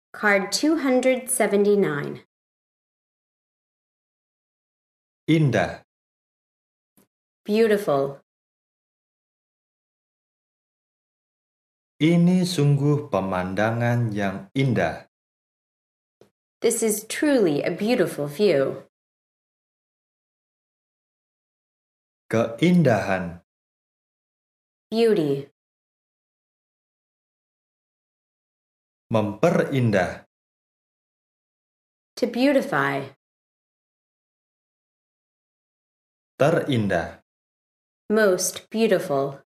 Card 279. Indah, Beautiful. ini sungguh pemandangan yang indah. This is truly a beautiful view. Keindahan, Beauty. memperindah, To beautify. terindah. Most beautiful.